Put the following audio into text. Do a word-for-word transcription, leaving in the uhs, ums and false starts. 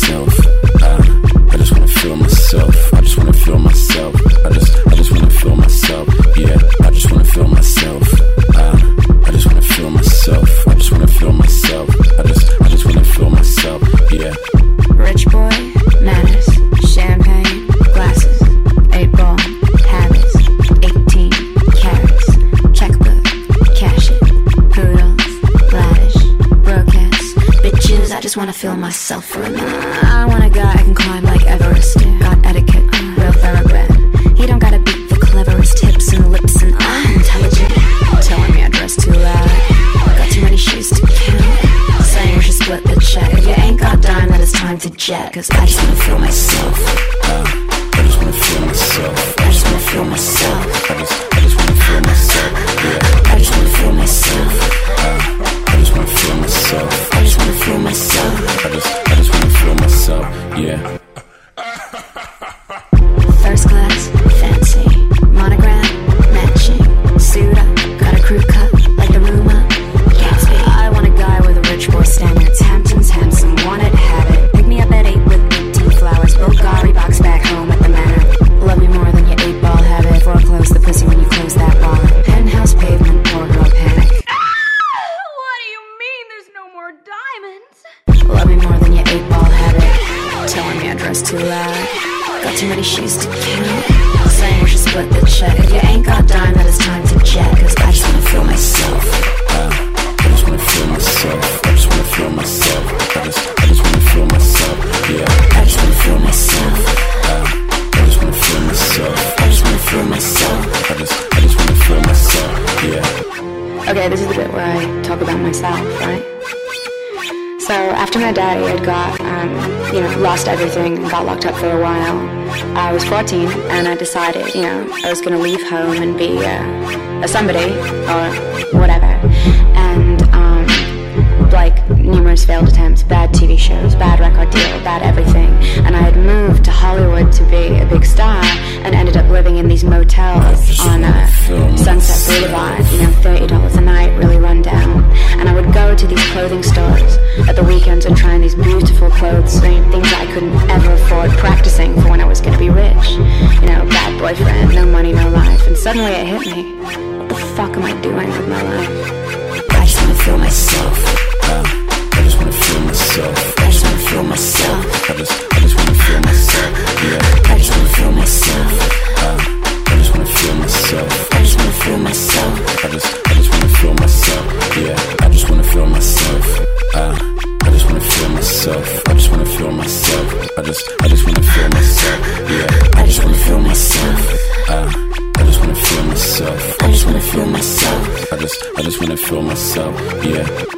myself. Uh, I just wanna feel myself. I just wanna feel myself. I just, I just wanna feel myself. Yeah, I just wanna feel myself. Uh, I just wanna feel myself. I just wanna feel myself. I just, I just wanna feel myself. Yeah. Rich boy, manners, champagne, glasses, eight ball, habits, eighteen carats, checkbook, cash it, poodles, lavish, broadcast, bitches. I just wanna feel myself for a minute. I want a guy I can climb like Everest. Got etiquette, uh, real thoroughbred. He don't gotta beat the cleverest hips and lips and uh, intelligent. Telling me I dress too loud. Got too many shoes to count. Saying we should split the check. If you ain't got dime, then it's time to jet. Cause I just wanna feel myself. Uh, I just wanna feel myself. I just wanna feel myself. I just, I just wanna feel myself. Yeah. I just wanna feel myself. Uh, I just wanna feel myself. I just wanna feel myself. I just, I just wanna feel myself. Yeah. First class, fancy, monogram, matching, suit up, got a crew cut like the room up. Gatsby. I want a guy with a rich boy standards. Hampton's handsome, want it, have it. Pick me up at eight with eighteen flowers. Bulgari box back home at the manor. Love me more than your eight ball habit. Foreclose the pussy when you close that bar. Penthouse pavement, poor girl panic. What do you mean there's no more diamonds? Love me more than your eight ball habit. Telling me I dress too loud. Got too many shoes to count. Saying we should split the check. If you ain't got dime, then it's time to jet. Cause I just wanna feel myself. Uh, I just wanna feel myself. I just wanna feel myself. I just, I just wanna feel myself. Yeah. I just wanna feel myself. Uh, I just wanna feel myself. I just wanna feel myself. I just, I just wanna feel myself. Yeah. Okay, this is the bit where I talk about myself, right? So after my daddy had got, um, you know, lost everything and got locked up for a while, I was fourteen and I decided, you know, I was going to leave home and be uh, a somebody or whatever. And um, like numerous failed attempts, bad T V shows, bad record deal, bad everything. And I had moved to Hollywood to be a big star and ended up living in these motels on uh, Sunset Boulevard, you know, thirty dollars a night, really run down. And I would go to these clothing stores at the weekends and try on these beautiful clothes, things that I couldn't ever afford, practicing for when I was going to be rich. You know, bad boyfriend, no money, no life. And suddenly it hit me. What the fuck am I doing with my life? I just want to feel myself. Uh, I just wanna feel myself. I just want to feel myself. I just, I just wanna feel myself. Yeah. I just want to feel myself. Uh, I just wanna feel myself. I just want to feel myself. I just, I just wanna feel myself. Yeah. I just wanna feel myself. Uh, I just wanna feel myself. I just wanna feel myself. I just, I just wanna feel myself. Yeah. I just want to feel myself. Uh, I just wanna feel myself. I just want to feel myself. I just, I just wanna feel myself. Yeah.